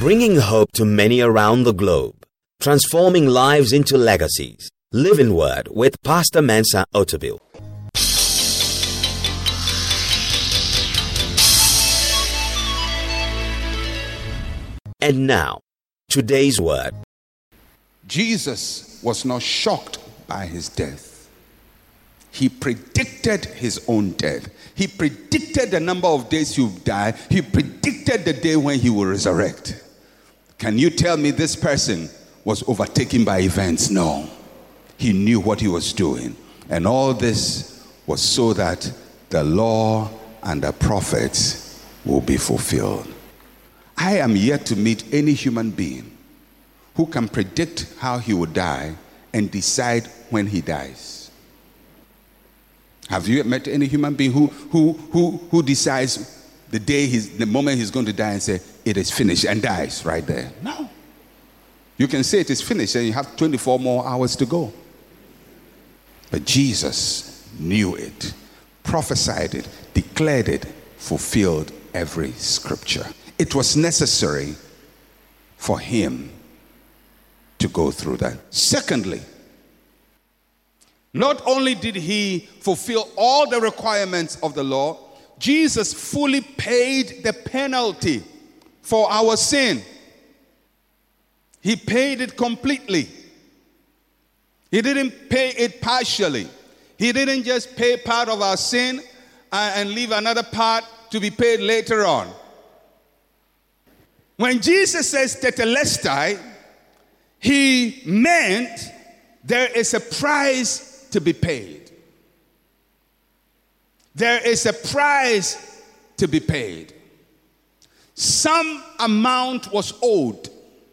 bringing hope to many around the globe, transforming lives into legacies. Living Word with Pastor Mensa Otabil. And now, today's word. Jesus was not shocked by his death. He predicted his own death. He predicted the number of days he would die. He predicted the day when he will resurrect. Can you tell me this person was overtaken by events? No. He knew what he was doing. And all this was so that the law and the prophets will be fulfilled. I am yet to meet any human being who can predict how he will die and decide when he dies. Have you met any human being who decides the moment he's going to die and say, it is finished, and dies right there? No. You can say it is finished and you have 24 more hours to go. But Jesus knew it, prophesied it, declared it, fulfilled every scripture. It was necessary for him to go through that. Secondly, not only did he fulfill all the requirements of the law, Jesus fully paid the penalty for our sin. He paid it completely. He didn't pay it partially. He didn't just pay part of our sin and leave another part to be paid later on. When Jesus says tetelestai, he meant there is a price to be paid. There is a price to be paid. Some amount was owed.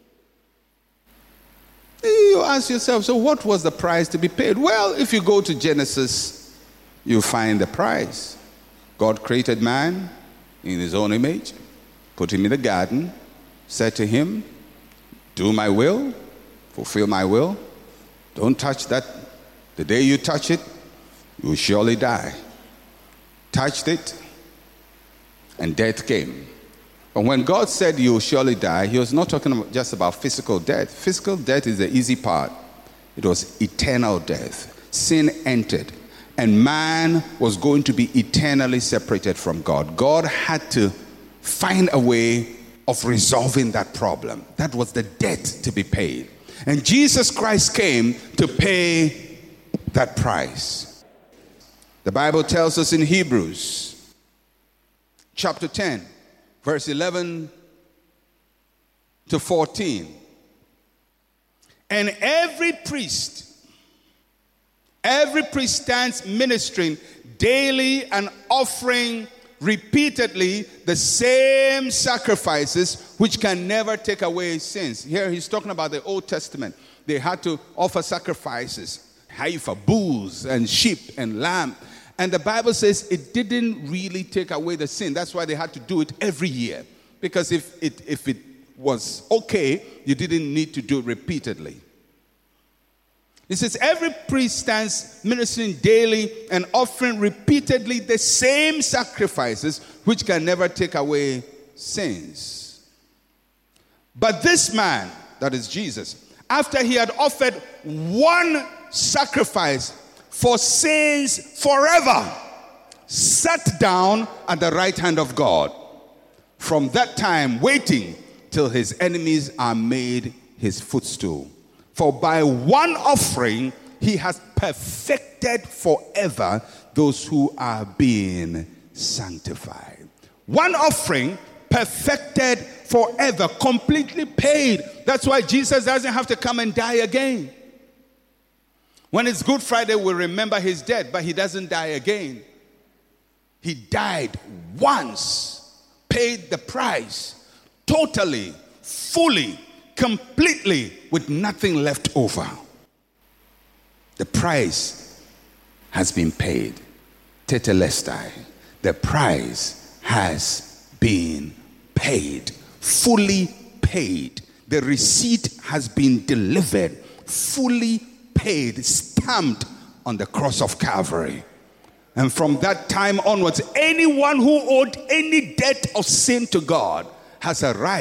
You ask yourself, so what was the price to be paid? Well, if you go to Genesis, you find the price. God created man in his own image, put him in the garden, said to him, do my will, fulfill my will. Don't touch that. The day you touch it, you will surely die. Touched it, and death came. But when God said you will surely die, he was not talking just about physical death. Physical death is the easy part. It was eternal death. Sin entered, and man was going to be eternally separated from God. God had to find a way of resolving that problem. That was the debt to be paid. And Jesus Christ came to pay that price. The Bible tells us in Hebrews chapter 10, verse 11 to 14. And every priest stands ministering daily and offering repeatedly the same sacrifices which can never take away sins. Here he's talking about the Old Testament. They had to offer sacrifices, heifer, bulls and sheep and lamb. And the Bible says it didn't really take away the sin. That's why they had to do it every year. Because if it was okay, you didn't need to do it repeatedly. It says every priest stands ministering daily and offering repeatedly the same sacrifices which can never take away sins. But this man, that is Jesus, after he had offered one sacrifice for sins forever, sat down at the right hand of God. From that time, waiting till his enemies are made his footstool. For by one offering, he has perfected forever those who are being sanctified. One offering, perfected forever, completely paid. That's why Jesus doesn't have to come and die again. When it's Good Friday, we remember his death, but he doesn't die again. He died once, paid the price, totally, fully, completely, with nothing left over. The price has been paid. Tetelestai. The price has been paid. Fully paid. The receipt has been delivered. Fully paid. Stamped on the cross of Calvary. And from that time onwards, anyone who owed any debt of sin to God has a right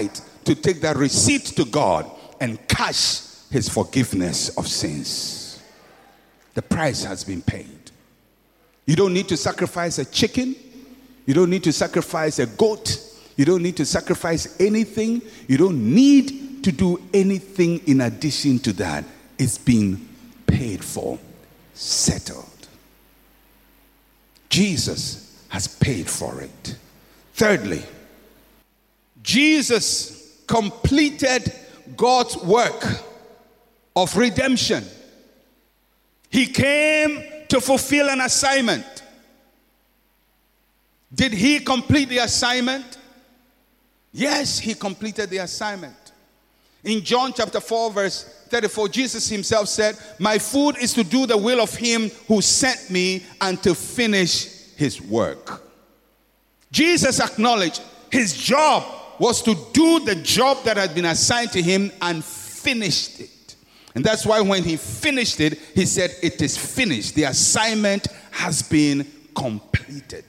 to take that receipt to God and cash his forgiveness of sins. The price has been paid. You don't need to sacrifice a chicken. You don't need to sacrifice a goat. You don't need to sacrifice anything. You don't need to do anything in addition to that. It's been paid for, settled. Jesus has paid for it. Thirdly, Jesus completed God's work of redemption. He came to fulfill an assignment. Did he complete the assignment? Yes, he completed the assignment. In John chapter 4 verse 34, Jesus himself said, "My food is to do the will of him who sent me and to finish his work." Jesus acknowledged his job was to do the job that had been assigned to him and finished it. And that's why when he finished it, he said, "It is finished." The assignment has been completed.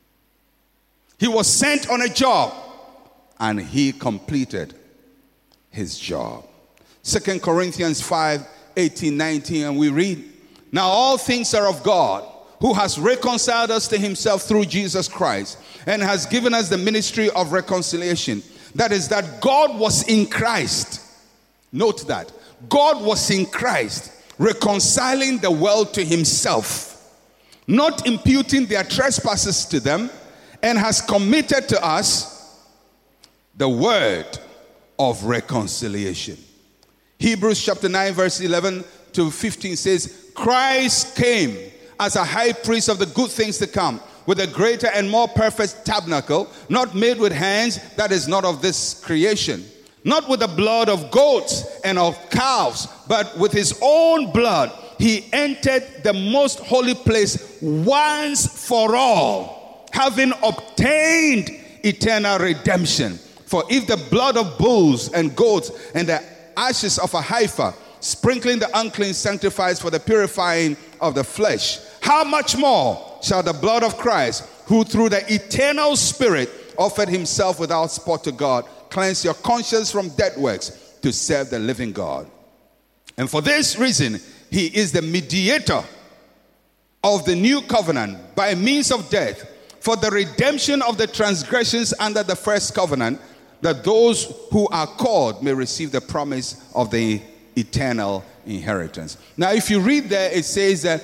He was sent on a job and he completed his job. 2 Corinthians 5:18-19, and we read, "Now all things are of God, who has reconciled us to himself through Jesus Christ, and has given us the ministry of reconciliation." That is, that God was in Christ. Note that. God was in Christ, reconciling the world to himself, not imputing their trespasses to them, and has committed to us the word of reconciliation. Hebrews chapter 9 verse 11-15 says, "Christ came as a high priest of the good things to come, with a greater and more perfect tabernacle, not made with hands, that is not of this creation, not with the blood of goats and of calves, but with his own blood he entered the most holy place once for all, having obtained eternal redemption. For if the blood of bulls and goats and the ashes of a heifer, sprinkling the unclean, sanctifies for the purifying of the flesh, how much more shall the blood of Christ, who through the eternal Spirit offered himself without spot to God, cleanse your conscience from dead works to serve the living God? And for this reason, he is the mediator of the new covenant by means of death, for the redemption of the transgressions under the first covenant, that those who are called may receive the promise of the eternal inheritance." Now, if you read there, it says that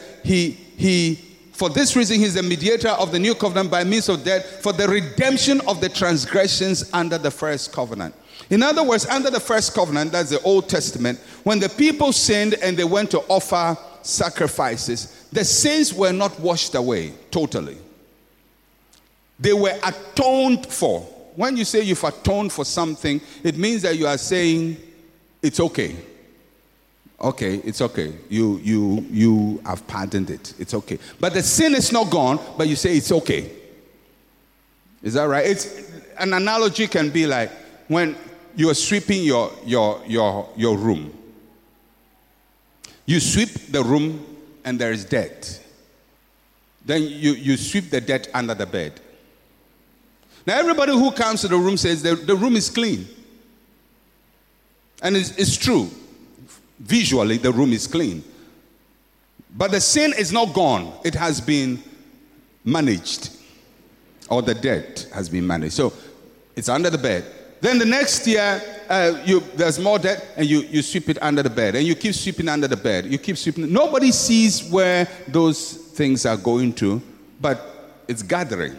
for this reason, he's the mediator of the new covenant by means of death, for the redemption of the transgressions under the first covenant. In other words, under the first covenant, that's the Old Testament, when the people sinned and they went to offer sacrifices, the sins were not washed away totally. They were atoned for. When you say you've atoned for something, it means that you are saying it's okay. Okay, it's okay. You have pardoned it. It's okay. But the sin is not gone, but you say it's okay. Is that right? It's an analogy can be like when you are sweeping your room. You sweep the room and there is dirt. Then you sweep the dirt under the bed. Now everybody who comes to the room says the room is clean. And it's true. Visually, the room is clean. But the sin is not gone. It has been managed. Or the dirt has been managed. So it's under the bed. Then the next year, there's more dirt, and you sweep it under the bed. And you keep sweeping under the bed. You keep sweeping. Nobody sees where those things are going to, but it's gathering.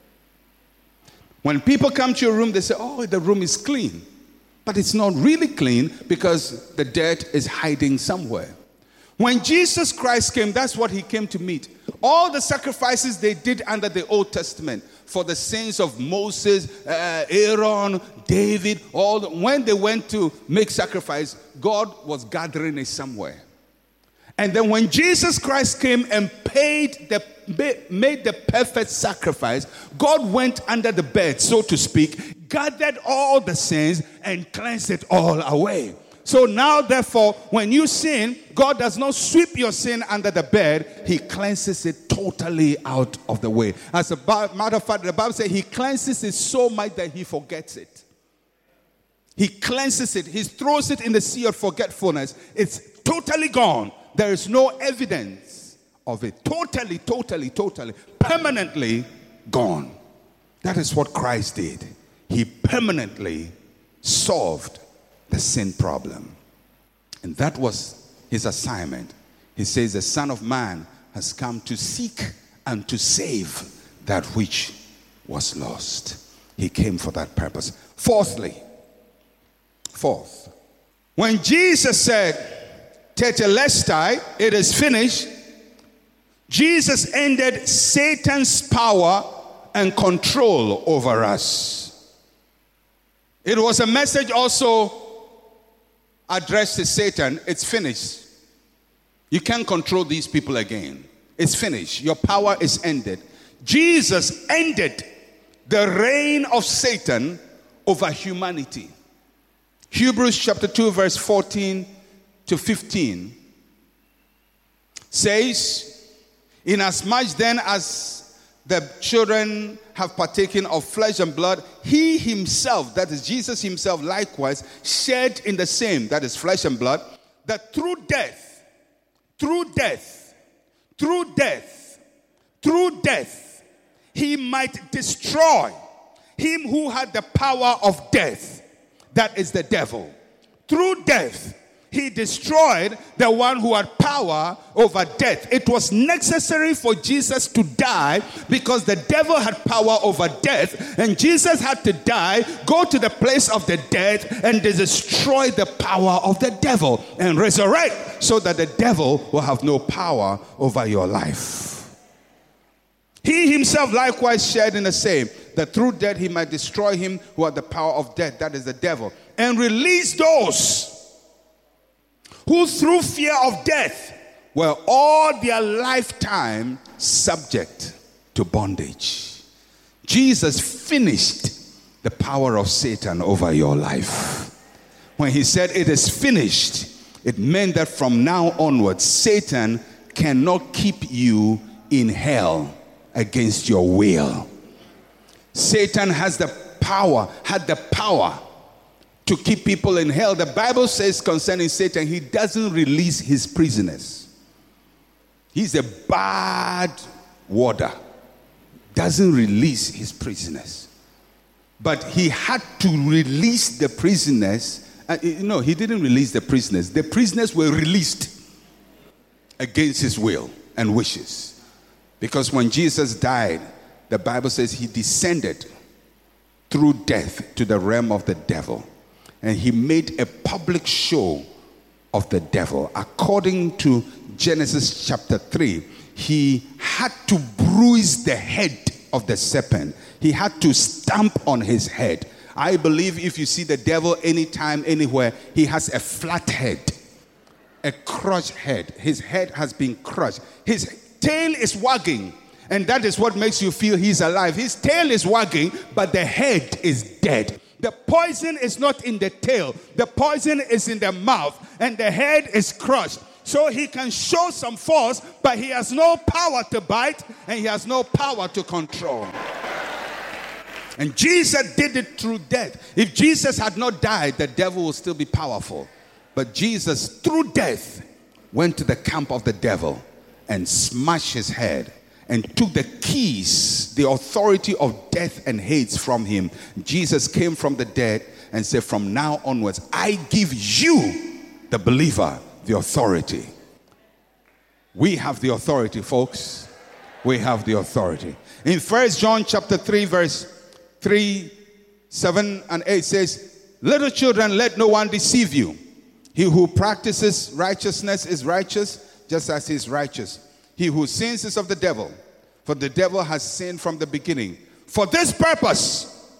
When people come to your room, they say, "Oh, the room is clean." But it's not really clean because the dirt is hiding somewhere. When Jesus Christ came, that's what he came to meet. All the sacrifices they did under the Old Testament for the sins of Moses, Aaron, David, when they went to make sacrifice, God was gathering it somewhere. And then when Jesus Christ came and made the perfect sacrifice, God went under the bed, so to speak, gathered all the sins and cleansed it all away. So now, therefore, when you sin, God does not sweep your sin under the bed. He cleanses it totally out of the way. As a matter of fact, the Bible says he cleanses it so much that he forgets it. He cleanses it. He throws it in the sea of forgetfulness. It's totally gone. There is no evidence of it. Totally, permanently gone. That is what Christ did. He permanently solved the sin problem. And that was his assignment. He says the Son of Man has come to seek and to save that which was lost. He came for that purpose. Fourth, when Jesus said, Tetelestai, it is finished, Jesus ended Satan's power and control over us. It was a message also addressed to Satan. It's finished. You can't control these people again. It's finished. Your power is ended. Jesus ended the reign of Satan over humanity. Hebrews chapter 2 verse 14 to 15 says, inasmuch then as the children have partaken of flesh and blood, he himself, that is Jesus himself, likewise shed in the same, that is flesh and blood, that through death, he might destroy him who had the power of death, that is the devil. Through death, he destroyed the one who had power over death. It was necessary for Jesus to die because the devil had power over death, and Jesus had to die, go to the place of the dead, and destroy the power of the devil and resurrect so that the devil will have no power over your life. He himself likewise shared in the same, that through death he might destroy him who had the power of death, that is the devil, and release those who through fear of death were all their lifetime subject to bondage. Jesus finished the power of Satan over your life. When he said it is finished, it meant that from now onwards, Satan cannot keep you in hell against your will. Satan had the power to keep people in hell. The Bible says concerning Satan, he doesn't release his prisoners. He's a bad warder. Doesn't release his prisoners. But he had to release the prisoners. No, he didn't release the prisoners. The prisoners were released against his will and wishes. Because when Jesus died, the Bible says he descended through death to the realm of the devil. And he made a public show of the devil. According to Genesis chapter 3, he had to bruise the head of the serpent. He had to stamp on his head. I believe if you see the devil anytime, anywhere, he has a flat head, a crushed head. His head has been crushed. His tail is wagging, and that is what makes you feel he's alive. His tail is wagging, but the head is dead. The poison is not in the tail. The poison is in the mouth, and the head is crushed. So he can show some force, but he has no power to bite, and he has no power to control. And Jesus did it through death. If Jesus had not died, the devil would still be powerful. But Jesus, through death, went to the camp of the devil and smashed his head and took the keys, the authority of death and Hades from him. Jesus came from the dead and said, from now onwards, I give you, the believer, the authority. We have the authority, folks. We have the authority. In 1 John chapter 3, verse 3, 7 and 8 says, little children, let no one deceive you. He who practices righteousness is righteous, just as he is righteous. He who sins is of the devil, for the devil has sinned from the beginning. For this purpose,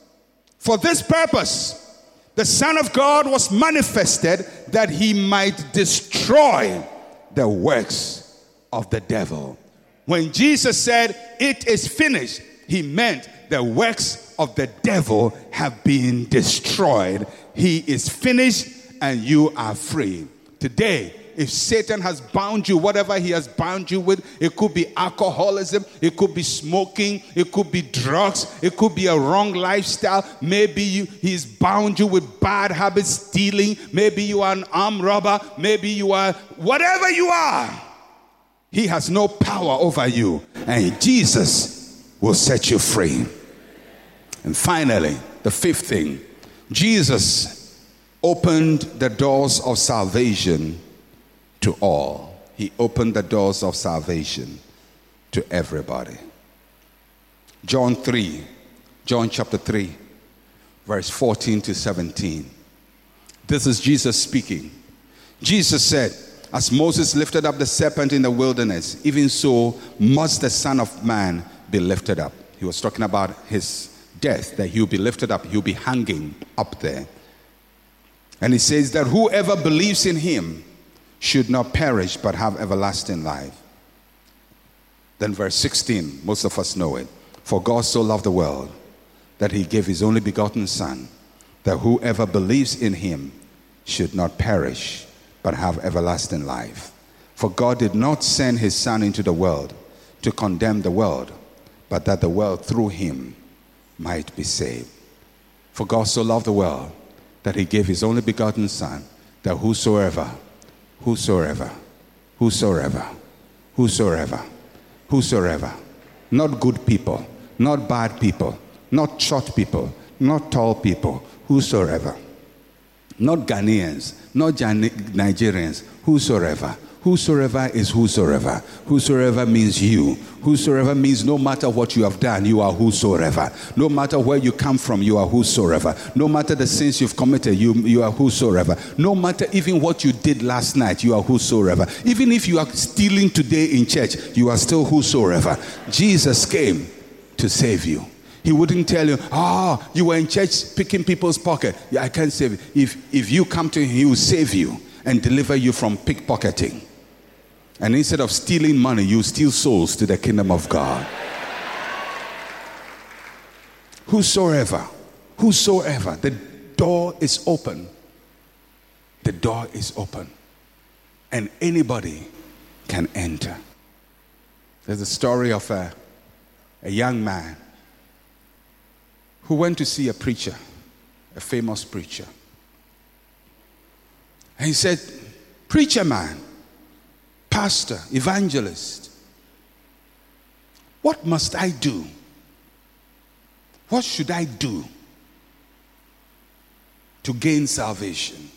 the Son of God was manifested that he might destroy the works of the devil. When Jesus said, it is finished, he meant the works of the devil have been destroyed. He is finished and you are free. Today, if Satan has bound you, whatever he has bound you with, it could be alcoholism, it could be smoking, it could be drugs, it could be a wrong lifestyle. Maybe he's bound you with bad habits, stealing. Maybe you are an armed robber. Maybe you are whatever you are. He has no power over you, and Jesus will set you free. And finally, the fifth thing, Jesus opened the doors of salvation to all. He opened the doors of salvation to everybody. John chapter 3, verse 14 to 17. This is Jesus speaking. Jesus said, as Moses lifted up the serpent in the wilderness, even so must the Son of Man be lifted up. He was talking about his death, that he'll be lifted up, he'll be hanging up there. And he says that whoever believes in him should not perish but have everlasting life. Then verse 16, most of us know it. For God so loved the world that he gave his only begotten Son, that whoever believes in him should not perish but have everlasting life. For God did not send his Son into the world to condemn the world, but that the world through him might be saved. For God so loved the world that he gave his only begotten Son, that whosoever, not good people, not bad people, not short people, not tall people, whosoever, not Ghanaians, not Nigerians, whosoever. Whosoever is whosoever. Whosoever means you. Whosoever means no matter what you have done, you are whosoever. No matter where you come from, you are whosoever. No matter the sins you've committed, you are whosoever. No matter even what you did last night, you are whosoever. Even if you are stealing today in church, you are still whosoever. Jesus came to save you. He wouldn't tell you, you were in church picking people's pocket. Yeah, I can't save you. If you come to him, he will save you and deliver you from pickpocketing. And instead of stealing money, you steal souls to the kingdom of God. Whosoever, the door is open. The door is open. And anybody can enter. There's a story of a young man who went to see a preacher, a famous preacher. And he said, preacher man, pastor, evangelist, what must I do? What should I do to gain salvation,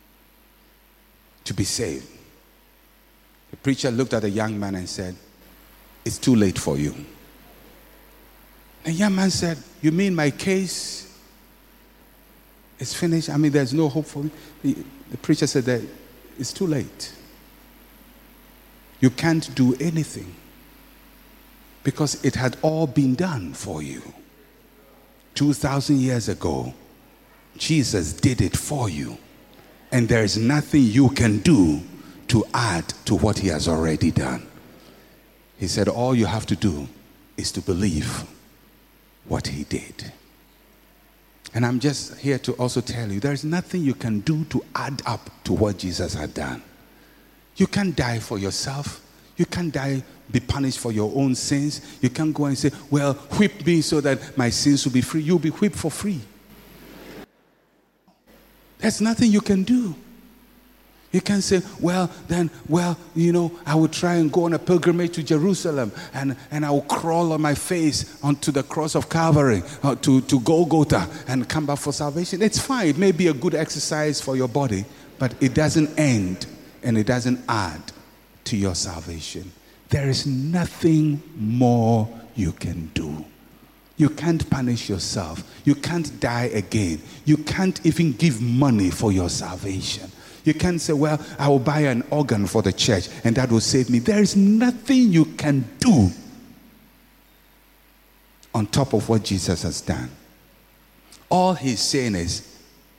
to be saved? The preacher looked at the young man and said, it's too late for you. The young man said, you mean my case is finished? I mean, there's no hope for me? The preacher said that it's too late. You can't do anything because it had all been done for you. 2,000 years ago, Jesus did it for you. And there is nothing you can do to add to what he has already done. He said, all you have to do is to believe what he did. And I'm just here to also tell you, there's nothing you can do to add up to what Jesus had done. You can't die for yourself. You can't be punished for your own sins. You can't go and say, well, whip me so that my sins will be free. You'll be whipped for free. There's nothing you can do. You can say, I will try and go on a pilgrimage to Jerusalem and I will crawl on my face onto the cross of Calvary to Golgotha and come back for salvation. It's fine. It may be a good exercise for your body, but it doesn't end and it doesn't add to your salvation. There is nothing more you can do. You can't punish yourself. You can't die again. You can't even give money for your salvation. You can't say, well, I will buy an organ for the church and that will save me. There is nothing you can do on top of what Jesus has done. All he's saying is,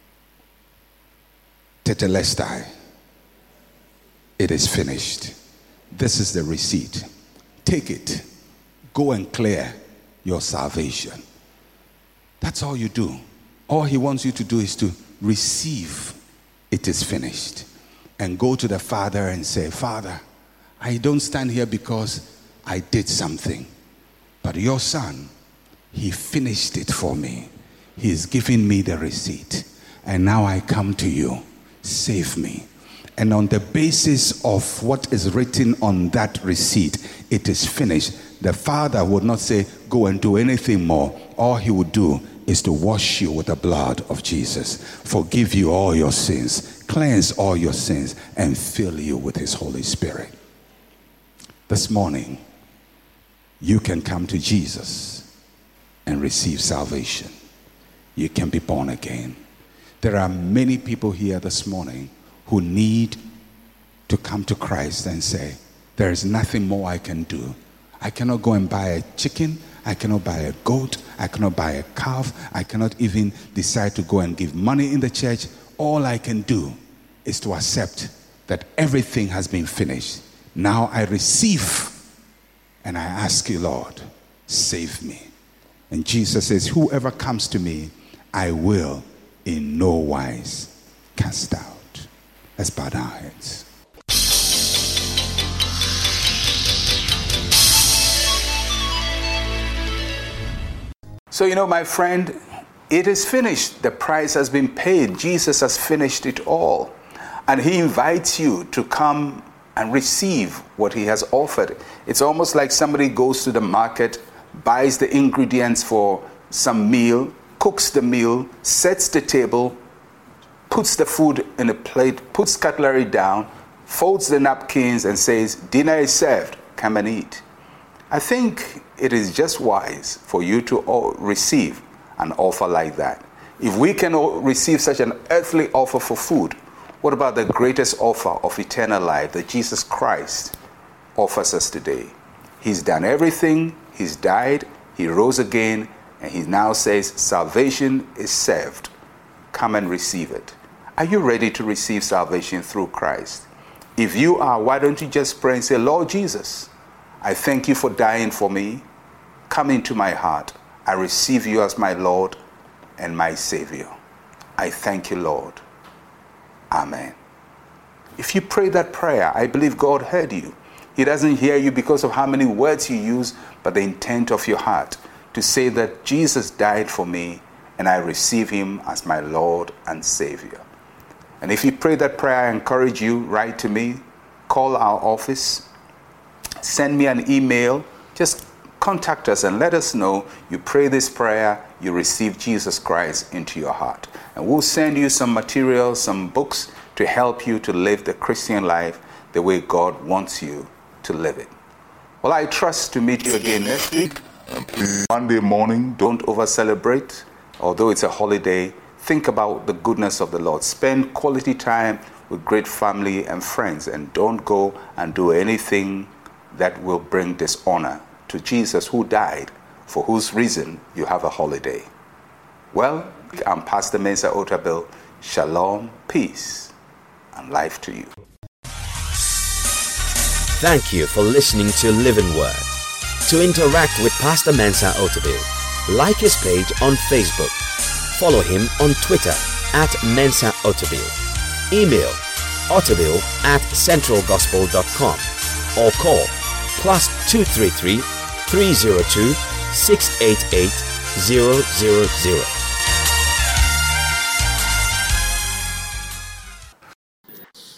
tetelestai. It is finished. This is the receipt. Take it. Go and clear your salvation. That's all you do. All he wants you to do is to receive. It is finished. and go to the Father and say, Father, I don't stand here because I did something, but your Son, he finished it for me. He's giving me the receipt, and now I come to you. Save me. And on the basis of what is written on that receipt, it is finished. The Father would not say, go and do anything more. All he would do is to wash you with the blood of Jesus, forgive you all your sins, cleanse all your sins, and fill you with his Holy Spirit. This morning, you can come to Jesus and receive salvation. You can be born again. There are many people here this morning who need to come to Christ and say, there is nothing more I can do. I cannot go and buy a chicken. I cannot buy a goat. I cannot buy a calf. I cannot even decide to go and give money in the church. All I can do is to accept that everything has been finished. Now I receive, and I ask you, Lord, save me. And Jesus says, whoever comes to me, I will in no wise cast out. Let's bow our heads. So, my friend, it is finished. The price has been paid. Jesus has finished it all. And he invites you to come and receive what he has offered. It's almost like somebody goes to the market, buys the ingredients for some meal, cooks the meal, sets the table, puts the food in a plate, puts cutlery down, folds the napkins and says, dinner is served, come and eat. I think it is just wise for you to receive an offer like that. If we can receive such an earthly offer for food, what about the greatest offer of eternal life that Jesus Christ offers us today? He's done everything, he's died, he rose again, and he now says, salvation is served. Come and receive it. Are you ready to receive salvation through Christ? If you are, why don't you just pray and say, Lord Jesus, I thank you for dying for me. Come into my heart. I receive you as my Lord and my Savior. I thank you, Lord. Amen. If you pray that prayer, I believe God heard you. He doesn't hear you because of how many words you use, but the intent of your heart to say that Jesus died for me and I receive him as my Lord and Savior. And if you pray that prayer, I encourage you, write to me, call our office, send me an email, just contact us and let us know you pray this prayer, you receive Jesus Christ into your heart. And we'll send you some materials, some books to help you to live the Christian life the way God wants you to live it. Well, I trust to meet you again next week. Monday morning, don't over-celebrate. Although it's a holiday, think about the goodness of the Lord. Spend quality time with great family and friends, and don't go and do anything that will bring dishonor to Jesus, who died, for whose reason you have a holiday. Well, I'm Pastor Mensa Otabil. Shalom, peace, and life to you. Thank you for listening to Living Word. To interact with Pastor Mensa Otabil, like his page on Facebook. Follow him on Twitter @Mensa Otabil. Email otabil@centralgospel.com or call +233 302 688 000.